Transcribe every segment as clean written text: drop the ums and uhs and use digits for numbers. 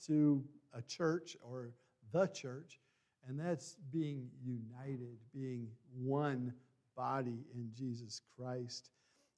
to a church or the church, and that's being united, being one body in Jesus Christ.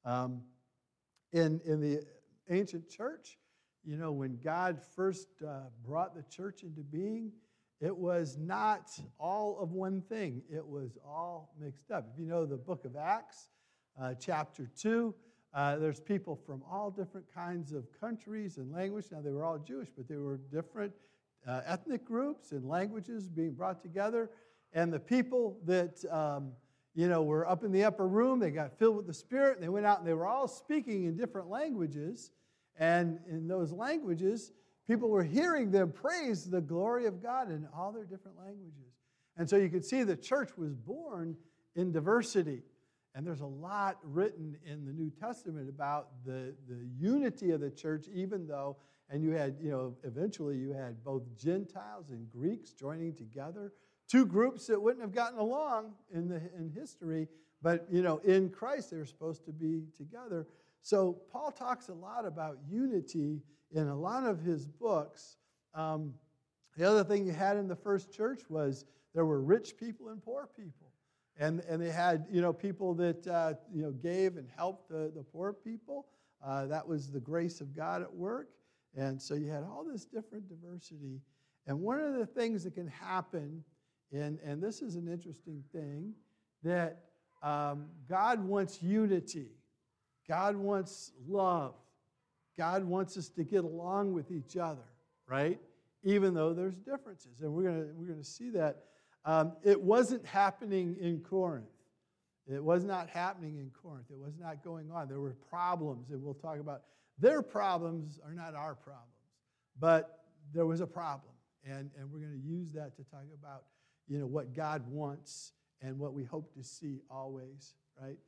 In the ancient church, when God first brought the church into being, it was not all of one thing. It was all mixed up. If you know the book of Acts, chapter 2, there's people from all different kinds of countries and languages. Now, they were all Jewish, but they were different ethnic groups and languages being brought together. And the people that, were up in the upper room, they got filled with the Spirit, and they went out and they were all speaking in different languages. And in those languages, people were hearing them praise the glory of God in all their different languages. And so you could see the church was born in diversity. And there's a lot written in the New Testament about the unity of the church, even though, and you had, eventually you had both Gentiles and Greeks joining together, two groups that wouldn't have gotten along in history, but, in Christ they were supposed to be together. So Paul talks a lot about unity in a lot of his books. The other thing you had in the first church was there were rich people and poor people. And they had, people that, gave and helped the poor people. That was the grace of God at work. And so you had all this different diversity. And one of the things that can happen, and this is an interesting thing, that God wants unity. God wants love. God wants us to get along with each other, right? Even though there's differences. And we're gonna see that. It wasn't happening in Corinth. It was not happening in Corinth. It was not going on. There were problems, and we'll talk about their problems are not our problems. But there was a problem, and we're going to use that to talk about, what God wants and what we hope to see always, right?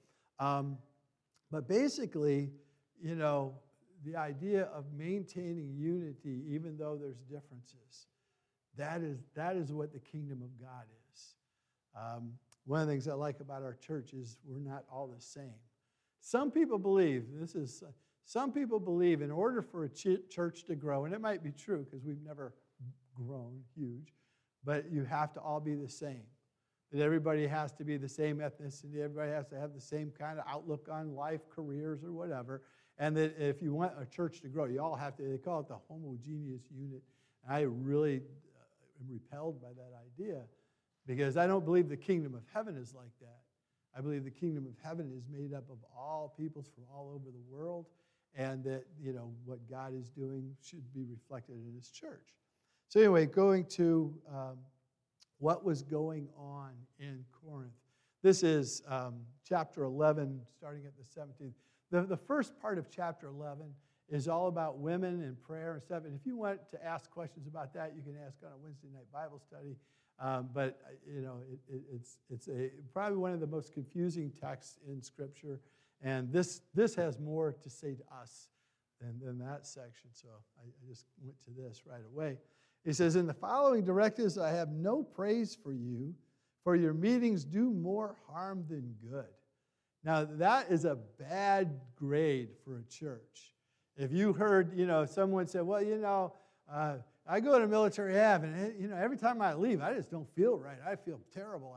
But basically, the idea of maintaining unity, even though there's differences, that is what the kingdom of God is. One of the things I like about our church is we're not all the same. Some people believe in order for a church to grow, and it might be true because we've never grown huge, but you have to all be the same. That everybody has to be the same ethnicity, everybody has to have the same kind of outlook on life, careers, or whatever. And that if you want a church to grow, you all have to, they call it the homogeneous unit. And I really am repelled by that idea because I don't believe the kingdom of heaven is like that. I believe the kingdom of heaven is made up of all peoples from all over the world, and that, what God is doing should be reflected in his church. So anyway, going to what was going on in Corinth. This is chapter 11, starting at the 17th. The first part of chapter 11 is all about women and prayer and stuff. And if you want to ask questions about that, you can ask on a Wednesday night Bible study. But it's probably one of the most confusing texts in Scripture. And this has more to say to us than that section. So I just went to this right away. He says, in the following directives, I have no praise for you, for your meetings do more harm than good. Now, that is a bad grade for a church. If you heard, someone say, well, I go to Military Ave, and, every time I leave, I just don't feel right. I feel terrible.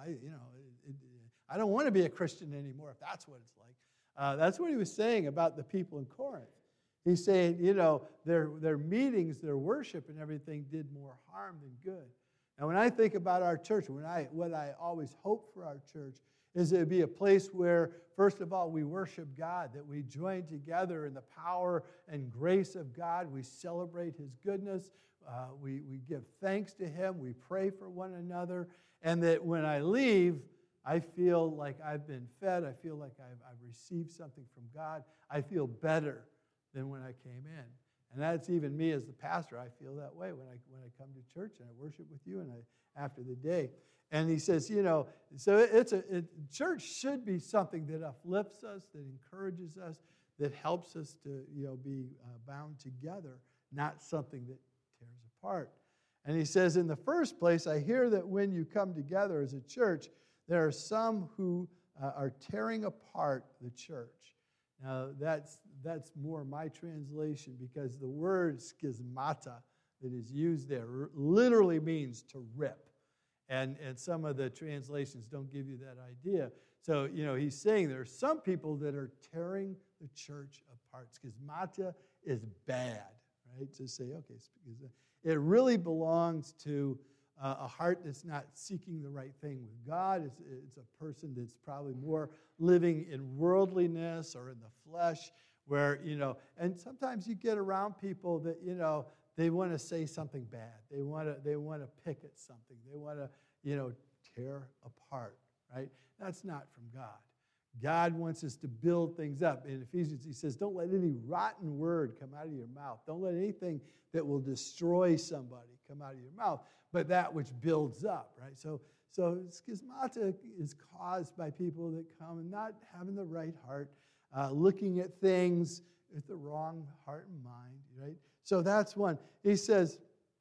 I don't want to be a Christian anymore, if that's what it's like. That's what he was saying about the people in Corinth. He's saying, their meetings, their worship and everything did more harm than good. Now, when I think about our church, what I always hope for our church is it would be a place where, first of all, we worship God, that we join together in the power and grace of God. We celebrate his goodness. We give thanks to him. We pray for one another. And that when I leave, I feel like I've been fed. I feel like I've received something from God. I feel better than when I came in. And that's even me as the pastor. I feel that way when I come to church and I worship with you and after the day. And he says, so church should be something that uplifts us, that encourages us, that helps us to, be bound together, not something that tears apart. And he says, in the first place, I hear that when you come together as a church, there are some who are tearing apart the church. Now, that's more my translation, because the word schismata that is used there literally means to rip. And some of the translations don't give you that idea. So, he's saying there are some people that are tearing the church apart. Schismata is bad, right? To say, okay, it really belongs to a heart that's not seeking the right thing with God. It's a person that's probably more living in worldliness or in the flesh, where, and sometimes you get around people that, they want to say something bad. They want to pick at something. They want to, tear apart, right? That's not from God. God wants us to build things up. In Ephesians, he says, don't let any rotten word come out of your mouth. Don't let anything that will destroy somebody come out of your mouth, but that which builds up, right? So schismata is caused by people that come and not having the right heart, looking at things with the wrong heart and mind, right? So that's one. He says,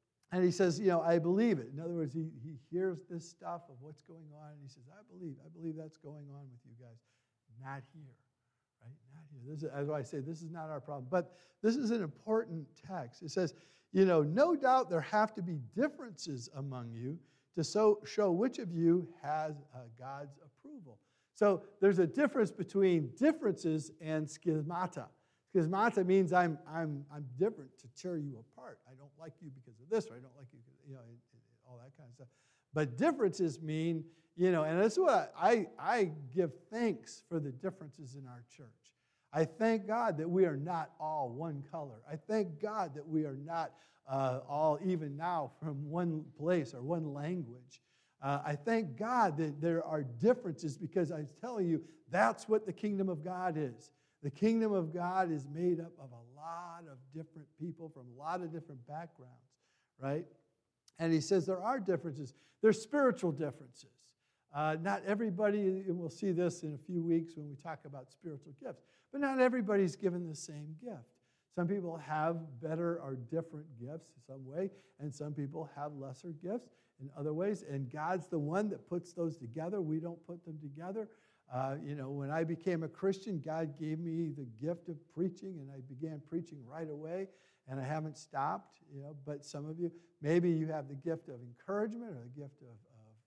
I believe it. In other words, he hears this stuff of what's going on, and he says, I believe that's going on with you guys. Not here, right? Not here. That's why I say this is not our problem. But this is an important text. It says, no doubt there have to be differences among you to show which of you has God's approval. So there's a difference between differences and schismata. Schismata means I'm different, to tear you apart. I don't like you because of this, or I don't like you because, all that kind of stuff. But differences mean, and that's what I give thanks for the differences in our church. I thank God that we are not all one color. I thank God that we are not all even now from one place or one language. I thank God that there are differences, because I'm telling you, that's what the kingdom of God is. The kingdom of God is made up of a lot of different people from a lot of different backgrounds, right? And he says there are differences. There's spiritual differences. Not everybody, and we'll see this in a few weeks when we talk about spiritual gifts, but not everybody's given the same gift. Some people have better or different gifts in some way, and some people have lesser gifts in other ways, and God's the one that puts those together. We don't put them together. When I became a Christian, God gave me the gift of preaching, and I began preaching right away, and I haven't stopped. But some of you, maybe you have the gift of encouragement, or the gift of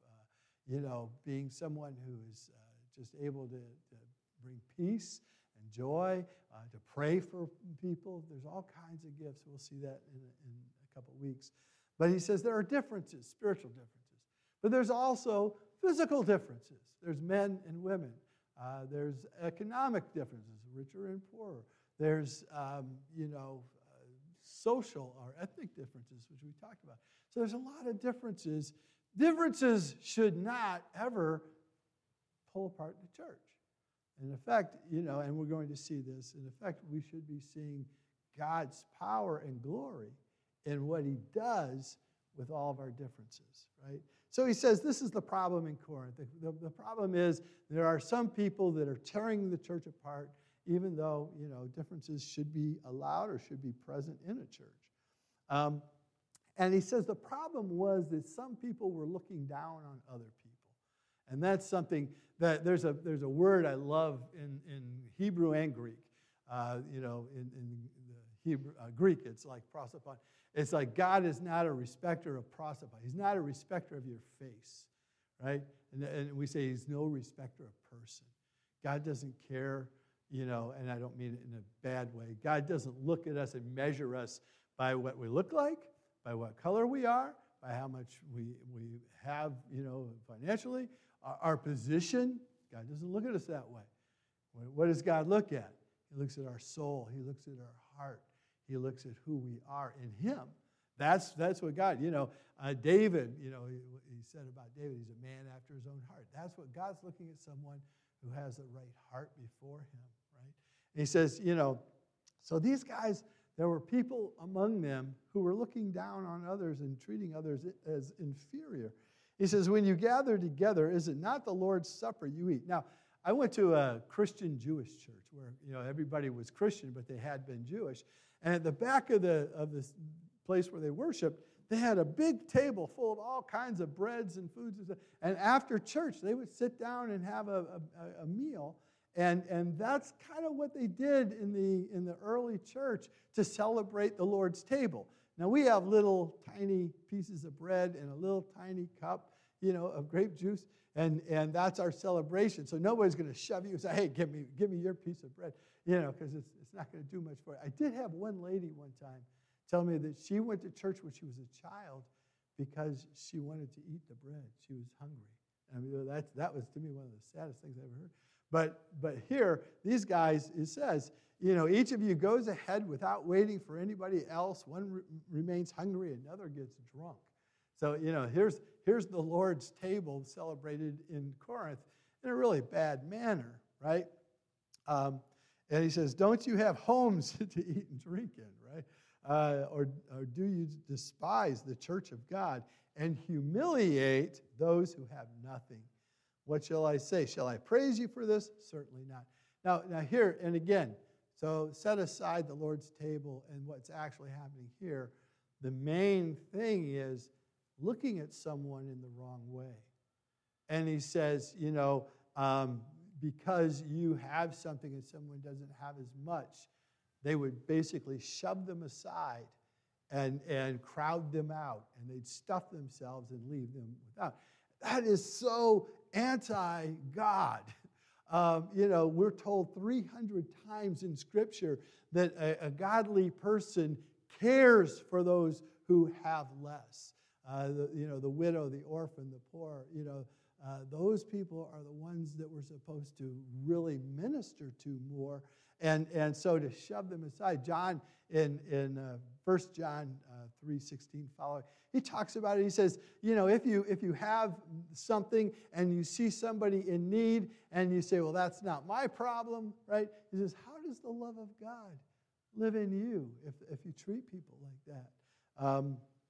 being someone who is just able to bring peace and joy, to pray for people. There's all kinds of gifts. We'll see that in a couple of weeks. But he says there are differences, spiritual differences. But there's also physical differences. There's men and women. There's economic differences, richer and poorer. There's, social or ethnic differences, which we talked about. So there's a lot of differences. Differences should not ever pull apart the church. In effect, and we're going to see this, in effect, we should be seeing God's power and glory in what he does with all of our differences, right? So he says this is the problem in Corinth. The problem is there are some people that are tearing the church apart, even though, differences should be allowed or should be present in a church. And he says the problem was that some people were looking down on other people. And that's something that there's a word I love in Hebrew and Greek. In the Hebrew, Greek, it's like prosopon. It's like God is not a respecter of prosopon. He's not a respecter of your face, right? And we say he's no respecter of person. God doesn't care, and I don't mean it in a bad way. God doesn't look at us and measure us by what we look like, by what color we are, by how much we have, financially, our position. God doesn't look at us that way. What does God look at? He looks at our soul. He looks at our heart. He looks at who we are in him. That's what God, David, he said about David, he's a man after his own heart. That's what God's looking at, someone who has the right heart before him, right? And he says, so these guys, there were people among them who were looking down on others and treating others as inferior. He says, when you gather together, is it not the Lord's Supper you eat? Now, I went to a Christian Jewish church where, everybody was Christian, but they had been Jewish. And at the back of this place where they worshiped, they had a big table full of all kinds of breads and foods and stuff. And after church, they would sit down and have a meal. And that's kind of what they did in the early church to celebrate the Lord's table. Now, we have little tiny pieces of bread and a little tiny cup, of grape juice, and that's our celebration. So nobody's going to shove you and say, hey, give me your piece of bread, because it's not going to do much for you. I did have one lady one time tell me that she went to church when she was a child because she wanted to eat the bread. She was hungry. I mean, that was, to me, one of the saddest things I ever heard. But here, these guys, it says, each of you goes ahead without waiting for anybody else. One remains hungry, another gets drunk. So, here's the Lord's table celebrated in Corinth in a really bad manner, right? And he says, don't you have homes to eat and drink in, right? Or do you despise the church of God and humiliate those who have nothing? What shall I say? Shall I praise you for this? Certainly not. Now here, and again, so set aside the Lord's table and what's actually happening here. The main thing is looking at someone in the wrong way. And he says, because you have something and someone doesn't have as much, they would basically shove them aside and crowd them out, and they'd stuff themselves and leave them without. That is so anti-God. We're told 300 times in Scripture that a godly person cares for those who have less. The widow, the orphan, the poor, those people are the ones that we're supposed to really minister to more. And so to shove them aside, John in 1 John 3:16 following, he talks about it. He says, if you have something and you see somebody in need and you say, well, that's not my problem, right? He says, how does the love of God live in you if you treat people like that?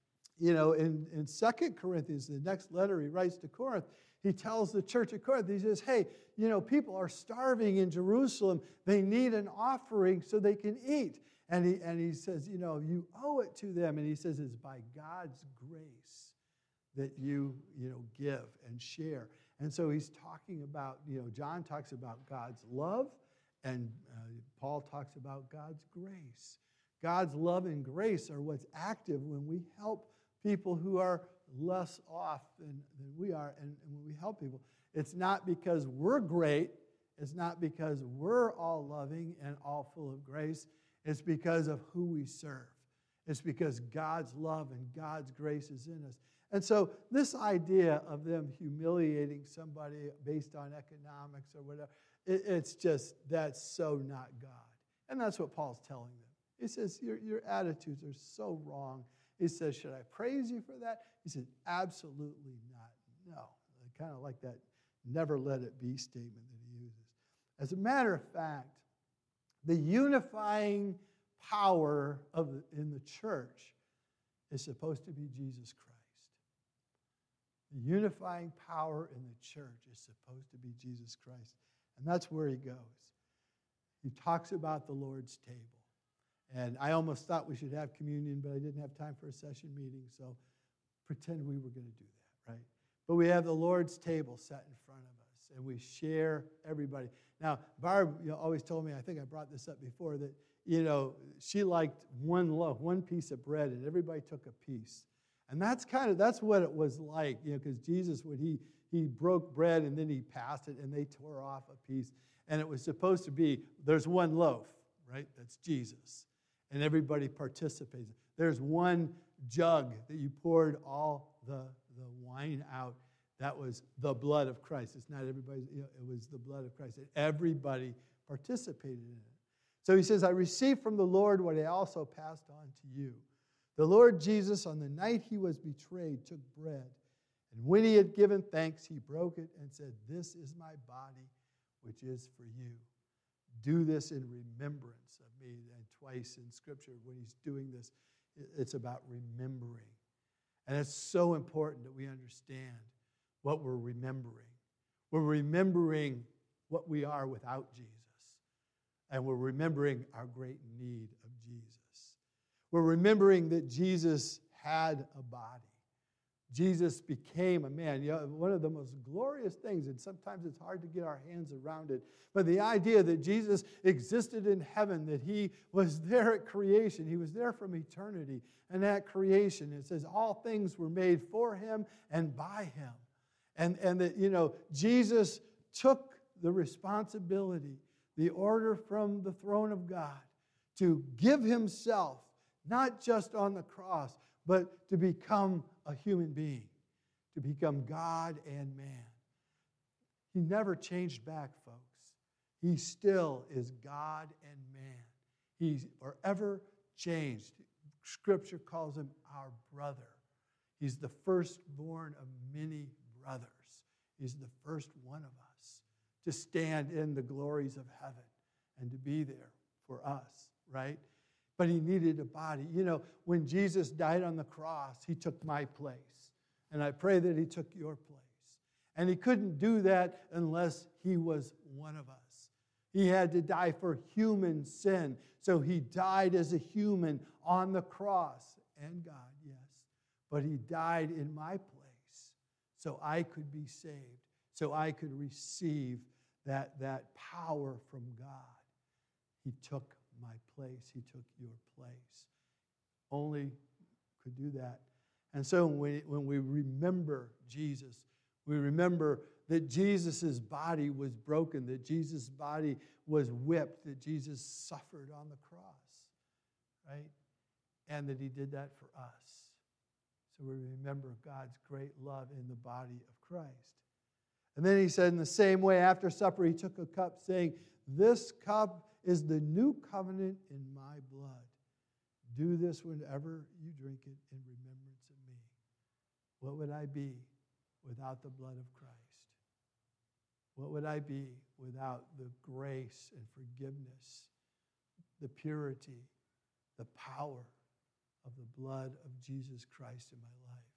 In 2 Corinthians, the next letter he writes to Corinth, he tells the church at Corinth, he says, hey, people are starving in Jerusalem. They need an offering so they can eat. And he says, you owe it to them. And he says, it's by God's grace that you give and share. And so he's talking about, John talks about God's love, and Paul talks about God's grace. God's love and grace are what's active when we help people who are less off than we are. And when we help people, it's not because we're great. It's not because we're all loving and all full of grace. It's because of who we serve. It's because God's love and God's grace is in us. And so this idea of them humiliating somebody based on economics or whatever, that's so not God. And that's what Paul's telling them. He says, your attitudes are so wrong. He says, should I praise you for that? He said, absolutely not. No. I kind of like that never let it be statement that he uses. As a matter of fact, the unifying power in the church is supposed to be Jesus Christ. The unifying power in the church is supposed to be Jesus Christ. And that's where he goes. He talks about the Lord's table. And I almost thought we should have communion, but I didn't have time for a session meeting, so pretend we were going to do that, right? But we have the Lord's table set in front of us, and we share everybody. Now, Barb always told me, I think I brought this up before, that she liked one loaf, one piece of bread, and everybody took a piece. And that's what it was like, because Jesus, when he broke bread and then he passed it, and they tore off a piece, and it was supposed to be, there's one loaf, right? That's Jesus. And everybody participates. There's one jug that you poured all the wine out. That was the blood of Christ. It's not everybody's, it was the blood of Christ. And everybody participated in it. So he says, I received from the Lord what I also passed on to you. The Lord Jesus, on the night he was betrayed, took bread. And when he had given thanks, he broke it and said, this is my body, which is for you. Do this in remembrance of me. And twice in Scripture, when he's doing this, it's about remembering. And it's so important that we understand what we're remembering. We're remembering what we are without Jesus. And we're remembering our great need of Jesus. We're remembering that Jesus had a body. Jesus became a man. You know, one of the most glorious things, and sometimes it's hard to get our hands around it, but the idea that Jesus existed in heaven, that he was there at creation, he was there from eternity, and at creation, it says all things were made for him and by him. And that, you know, Jesus took the responsibility, the order from the throne of God to give himself, not just on the cross, but to become a human being, to become God and man. He never changed back, folks. He still is God and man. He's forever changed. Scripture calls him our brother. He's the firstborn of many brothers. He's the first one of us to stand in the glories of heaven and to be there for us, right? But he needed a body. You know, when Jesus died on the cross, he took my place. And I pray that he took your place. And he couldn't do that unless he was one of us. He had to die for human sin. So he died as a human on the cross. And God, yes. But he died in my place so I could be saved, so I could receive that power from God. He took my place. He took your place. Only could do that. And so when we remember Jesus, we remember that Jesus' body was broken, that Jesus' body was whipped, that Jesus suffered on the cross, right? And that he did that for us. So we remember God's great love in the body of Christ. And then he said, in the same way, after supper, he took a cup, saying, "This cup is the new covenant in my blood. Do this whenever you drink it in remembrance of me." What would I be without the blood of Christ? What would I be without the grace and forgiveness, the purity, the power of the blood of Jesus Christ in my life?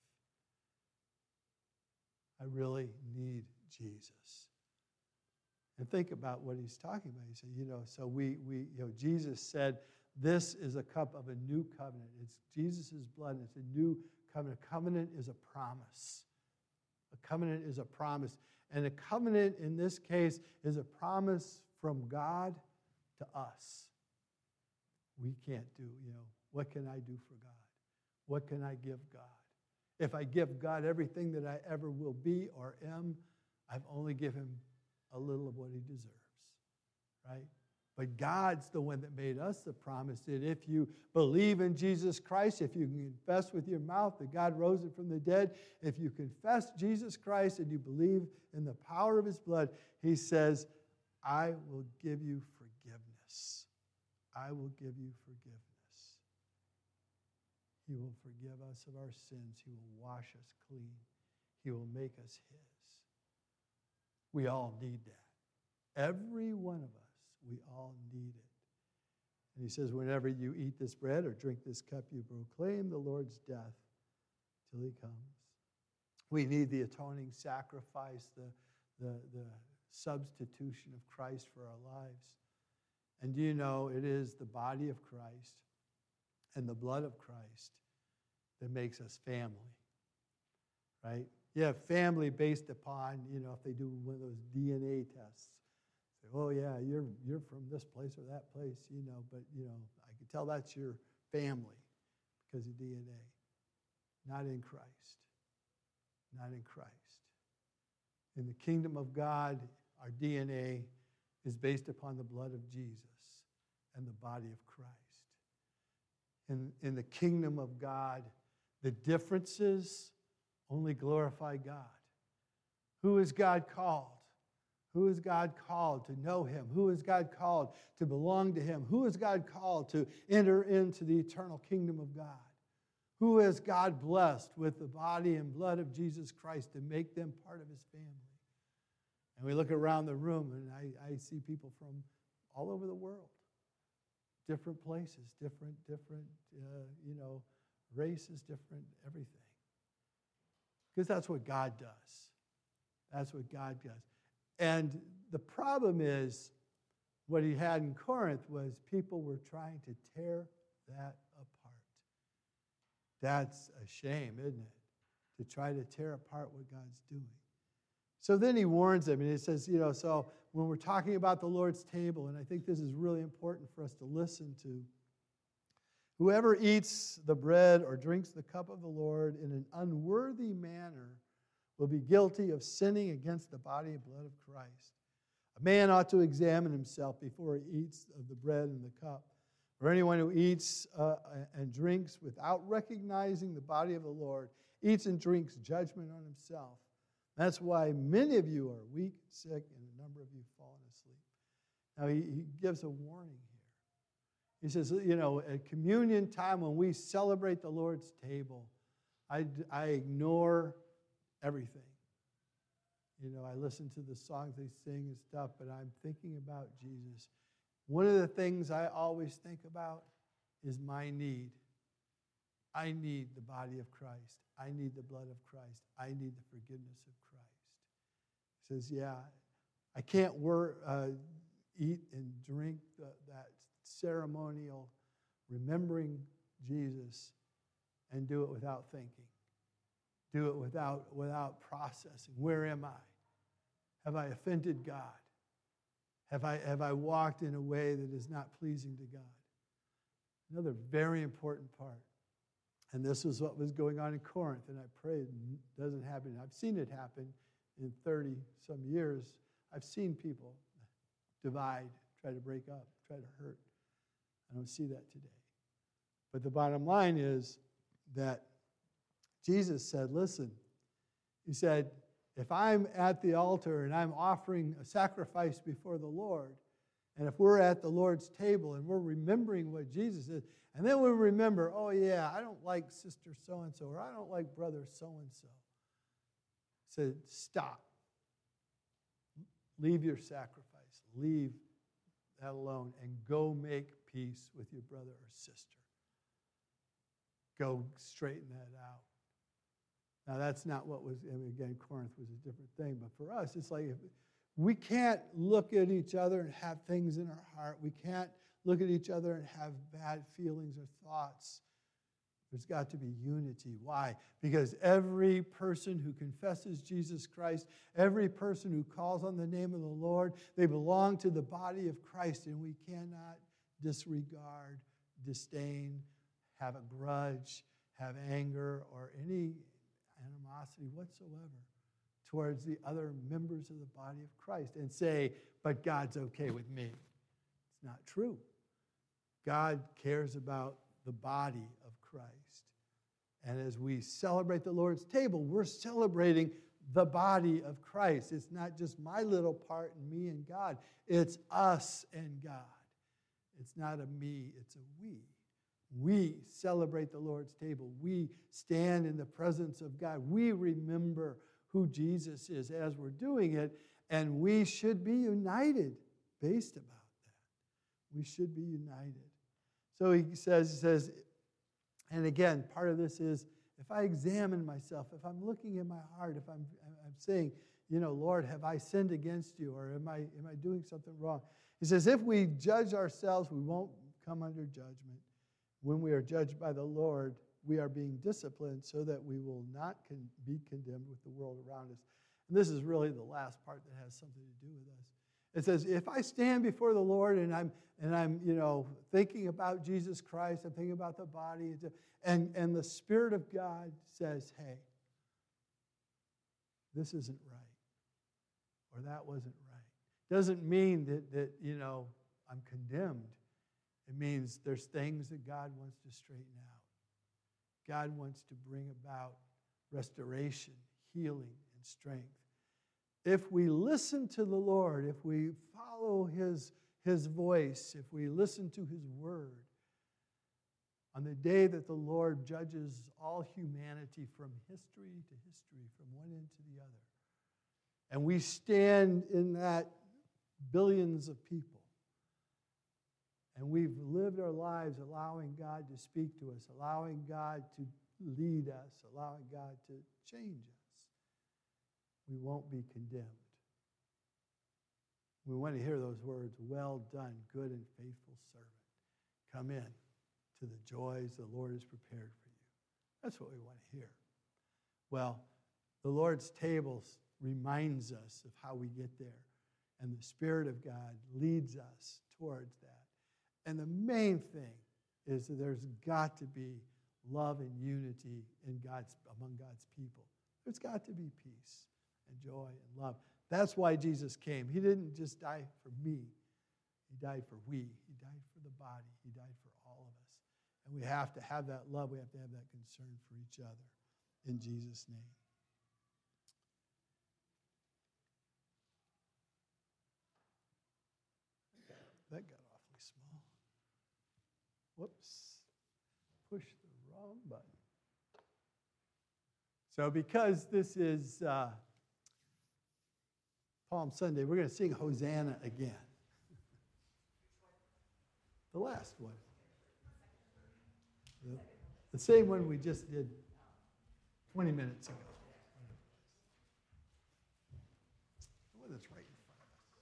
I really need Jesus. And think about what he's talking about. He said, so Jesus said, this is a cup of a new covenant. It's Jesus' blood, and it's a new covenant. A covenant is a promise. A covenant is a promise. And a covenant, in this case, is a promise from God to us. We can't do, what can I do for God? What can I give God? If I give God everything that I ever will be or am, I've only given him a little of what he deserves, right? But God's the one that made us the promise that if you believe in Jesus Christ, if you confess with your mouth that God rose him from the dead, if you confess Jesus Christ and you believe in the power of his blood, he says, I will give you forgiveness. I will give you forgiveness. He will forgive us of our sins. He will wash us clean. He will make us his. We all need that. Every one of us, we all need it. And he says, whenever you eat this bread or drink this cup, you proclaim the Lord's death till he comes. We need the atoning sacrifice, the substitution of Christ for our lives. And do you know, it is the body of Christ and the blood of Christ that makes us family, right? You have family based upon, if they do one of those DNA tests. Say, oh, yeah, you're from this place or that place, but, I can tell that's your family because of DNA. Not in Christ. Not in Christ. In the kingdom of God, our DNA is based upon the blood of Jesus and the body of Christ. In the kingdom of God, the differences only glorify God. Who is God called? Who is God called to know him? Who is God called to belong to him? Who is God called to enter into the eternal kingdom of God? Who has God blessed with the body and blood of Jesus Christ to make them part of his family? And we look around the room, and I see people from all over the world, different places, different races, different everything. Because that's what God does. That's what God does. And the problem is, what he had in Corinth was people were trying to tear that apart. That's a shame, isn't it? to try to tear apart what God's doing. So then he warns them, and he says, so when we're talking about the Lord's table, and I think this is really important for us to listen to, whoever eats the bread or drinks the cup of the Lord in an unworthy manner will be guilty of sinning against the body and blood of Christ. A man ought to examine himself before he eats of the bread and the cup. For anyone who eats and drinks without recognizing the body of the Lord eats and drinks judgment on himself. That's why many of you are weak, sick, and a number of you have fallen asleep. Now, he gives a warning here. He says, at communion time when we celebrate the Lord's table, I ignore everything. I listen to the songs they sing and stuff, but I'm thinking about Jesus. One of the things I always think about is my need. I need the body of Christ. I need the blood of Christ. I need the forgiveness of Christ. He says, I can't eat and drink that ceremonial remembering Jesus and do it without thinking. Do it without processing. Where am I? Have I offended God? Have I walked in a way that is not pleasing to God? Another very important part. And this is what was going on in Corinth, and I pray it doesn't happen. I've seen it happen in 30-some years. I've seen people divide, try to break up, try to hurt. I don't see that today. But the bottom line is that Jesus said, listen, he said, if I'm at the altar and I'm offering a sacrifice before the Lord, and if we're at the Lord's table and we're remembering what Jesus is, and then we remember, oh yeah, I don't like sister so-and-so, or I don't like brother so-and-so. Said, stop. Leave your sacrifice. Leave that alone and go make peace with your brother or sister. Go straighten that out. Now, that's not what was, again, Corinth was a different thing, but for us, it's like we can't look at each other and have things in our heart. We can't look at each other and have bad feelings or thoughts. There's got to be unity. Why? Because every person who confesses Jesus Christ, every person who calls on the name of the Lord, they belong to the body of Christ, and we cannot disregard, disdain, have a grudge, have anger, or any animosity whatsoever towards the other members of the body of Christ and say, but God's okay with me. It's not true. God cares about the body of Christ. And as we celebrate the Lord's table, we're celebrating the body of Christ. It's not just my little part and me and God. It's us and God. It's not a me, it's a we. We celebrate the Lord's table. We stand in the presence of God. We remember who Jesus is as we're doing it, and we should be united based about that. We should be united. So he says, and again, part of this is if I examine myself, if I'm looking in my heart, if I'm saying, Lord, have I sinned against you, or am I doing something wrong? He says, if we judge ourselves, we won't come under judgment. When we are judged by the Lord, we are being disciplined so that we will not be condemned with the world around us. And this is really the last part that has something to do with us. It says, if I stand before the Lord and I'm thinking about Jesus Christ, I'm thinking about the body, and the Spirit of God says, hey, this isn't right, or that wasn't right. Doesn't mean that I'm condemned. It means there's things that God wants to straighten out. God wants to bring about restoration, healing, and strength. If we listen to the Lord, if we follow His voice, if we listen to His word, on the day that the Lord judges all humanity from history to history, from one end to the other, and we stand in that billions of people, and we've lived our lives allowing God to speak to us, allowing God to lead us, allowing God to change us, we won't be condemned. We want to hear those words, well done, good and faithful servant. Come in to the joys the Lord has prepared for you. That's what we want to hear. Well, the Lord's table reminds us of how we get there. And the Spirit of God leads us towards that. And the main thing is that there's got to be love and unity among God's people. There's got to be peace and joy and love. That's why Jesus came. He didn't just die for me. He died for we. He died for the body. He died for all of us. And we have to have that love. We have to have that concern for each other. In Jesus' name. That got awfully small. Whoops. Pushed the wrong button. So because this is Palm Sunday, we're going to sing Hosanna again. The last one. The same one we just did 20 minutes ago. The one that's right in front of us.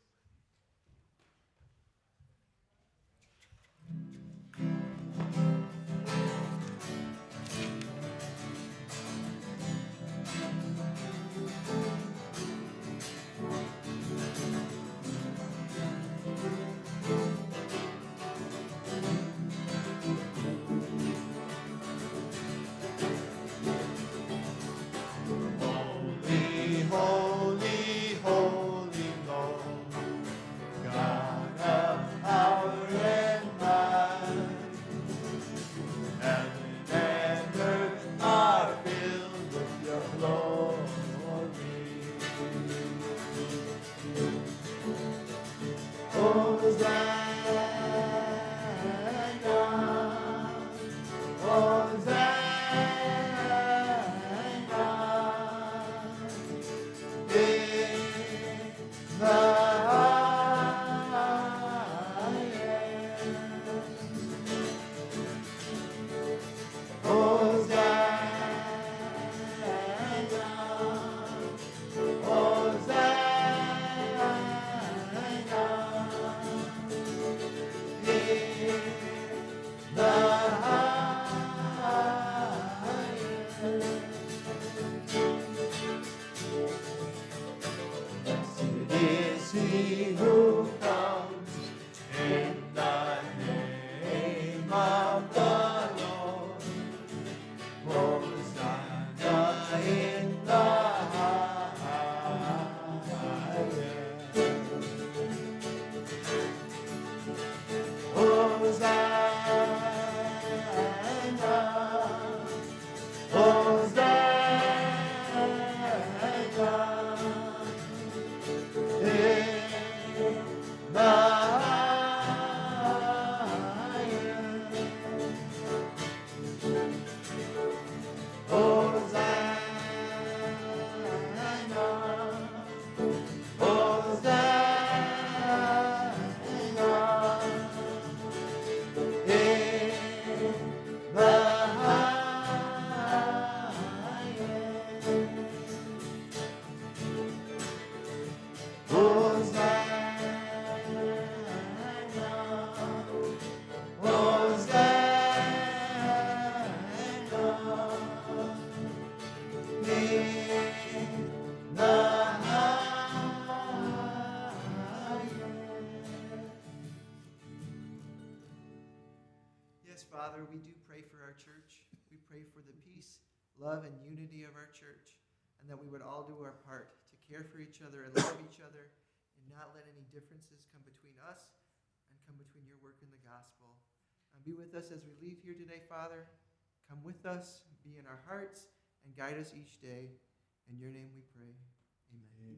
Father, we do pray for our church. We pray for the peace, love, and unity of our church, and that we would all do our part to care for each other and love each other and not let any differences come between us and come between your work in the gospel. Be with us as we leave here today, Father. Come with us, be in our hearts, and guide us each day. In your name we pray. Amen.